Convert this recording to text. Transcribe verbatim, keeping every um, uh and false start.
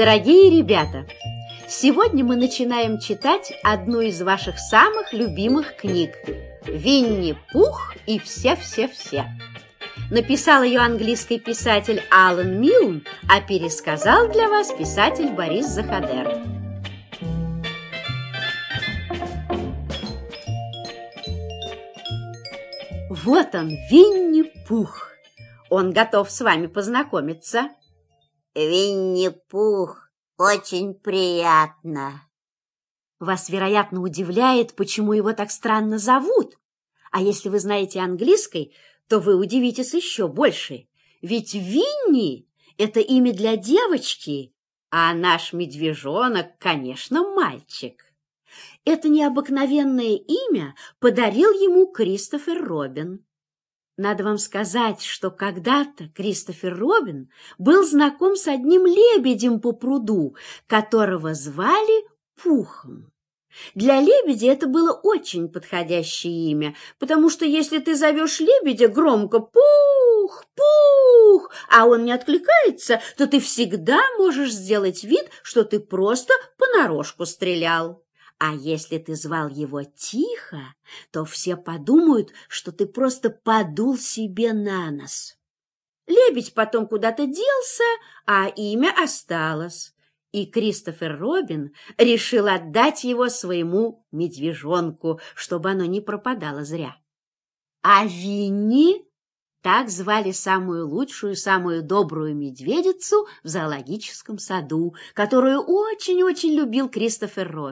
Дорогие ребята, сегодня мы начинаем читать одну из ваших самых любимых книг «Винни-Пух и все-все-все». Написал ее английский писатель Алан Милн, а пересказал для вас писатель Борис Захадер. Вот он, Винни-Пух. Он готов с вами познакомиться. Винни-Пух, очень приятно. Вас, вероятно, удивляет, почему его так странно зовут. А если вы знаете английский, то вы удивитесь еще больше. Ведь Винни – это имя для девочки, а наш медвежонок, конечно, мальчик. Это необыкновенное имя подарил ему Кристофер Робин. Надо вам сказать, что когда-то Кристофер Робин был знаком с одним лебедем по пруду, которого звали Пухом. Для лебедя это было очень подходящее имя, потому что если ты зовешь лебедя громко «Пух! Пух!», а он не откликается, то ты всегда можешь сделать вид, что ты просто понарошку стрелял. А если ты звал его тихо, то все подумают, что ты просто подул себе на нос. Лебедь потом куда-то делся, а имя осталось. И Кристофер Робин решил отдать его своему медвежонку, чтобы оно не пропадало зря. А Винни, так звали самую лучшую, самую добрую медведицу в зоологическом саду, которую очень-очень любил Кристофер Робин.